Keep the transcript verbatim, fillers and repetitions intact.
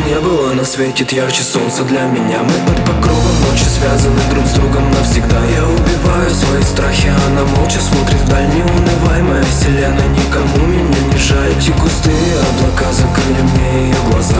не было, она светит ярче солнца для меня. Мы под покровом ночи связаны друг с другом навсегда. Я убиваю свои страхи, она молча смотрит вдаль. Не унывай, моя вселенная, никому меня не жаль. Эти густые облака закрыли мне ее глаза.